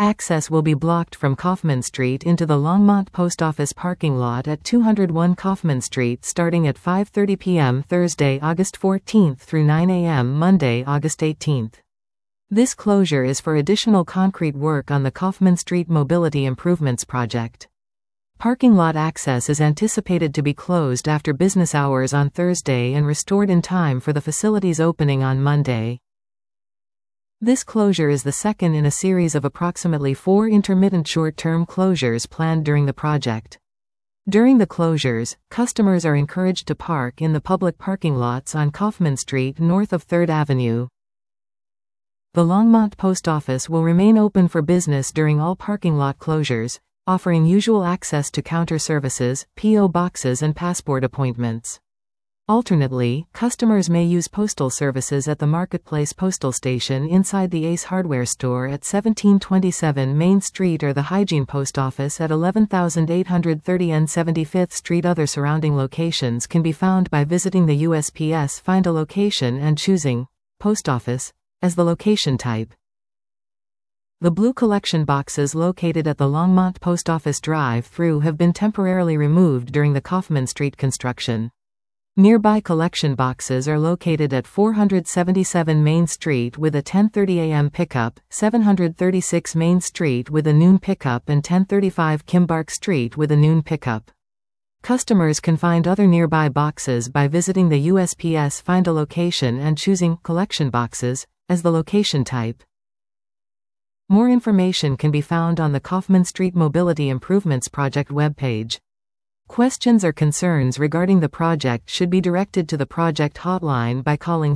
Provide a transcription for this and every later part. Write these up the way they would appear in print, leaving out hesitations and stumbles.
Access will be blocked from Kaufman Street into the Longmont Post Office parking lot at 201 Kaufman Street starting at 5:30 p.m. Thursday, August 14 through 9 a.m. Monday, August 18. This closure is for additional concrete work on the Kaufman Street Mobility Improvements Project. Parking lot access is anticipated to be closed after business hours on Thursday and restored in time for the facility's opening on Monday. This closure is the second in a series of approximately 4 intermittent short-term closures planned during the project. During the closures, customers are encouraged to park in the public parking lots on Kaufman Street north of 3rd Avenue. The Longmont Post Office will remain open for business during all parking lot closures, offering usual access to counter services, P.O. boxes and passport appointments. Alternately, customers may use postal services at the Marketplace Postal Station inside the Ace Hardware store at 1727 Main Street or the Hygiene Post Office at 11830 N 75th Street. Other surrounding locations can be found by visiting the USPS Find a Location and choosing Post Office as the location type. The blue collection boxes located at the Longmont Post Office drive-thru have been temporarily removed during the Kaufman Street construction. Nearby collection boxes are located at 477 Main Street with a 10:30 a.m. pickup, 736 Main Street with a noon pickup and 1035 Kimbark Street with a noon pickup. Customers can find other nearby boxes by visiting the USPS Find a Location and choosing Collection Boxes as the location type. More information can be found on the Kaufman Street Mobility Improvements Project webpage. Questions or concerns regarding the project should be directed to the project hotline by calling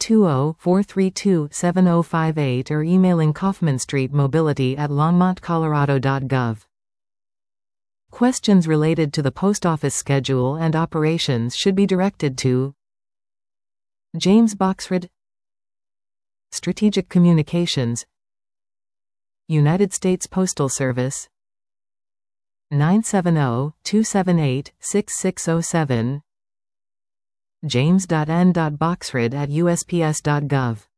720-432-7058 or emailing kaufmanstreetmobility@longmontcolorado.gov. Questions related to the post office schedule and operations should be directed to James Boxford, Strategic Communications, United States Postal Service, 970-278-6607, james.n.boxford@usps.gov.